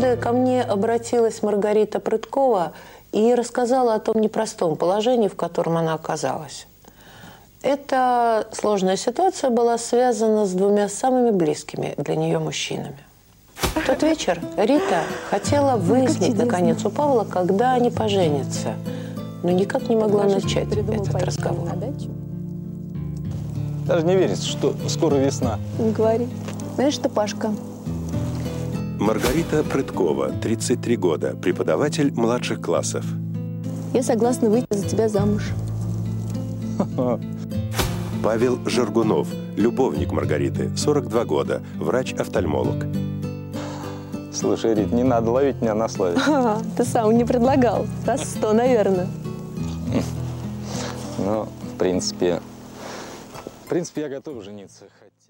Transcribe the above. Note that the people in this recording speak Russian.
Однажды ко мне обратилась Маргарита Прыткова и рассказала о том непростом положении, в котором она оказалась. Эта сложная ситуация была связана с двумя самыми близкими для нее мужчинами. В тот вечер Рита хотела выяснить, наконец, у Павла, когда они поженятся, но никак не могла начать этот разговор. Даже не верится, что скоро весна. Не говори. Знаешь что, Пашка? Маргарита Прыткова, 33 года, преподаватель младших классов. Я согласна выйти за тебя замуж. Павел Жаргунов, любовник Маргариты, 42 года, врач-офтальмолог. Слушай, Рит, не надо ловить меня на слове. Ты сам не предлагал. Раз 100, наверное. Ну, в принципе, я готов жениться.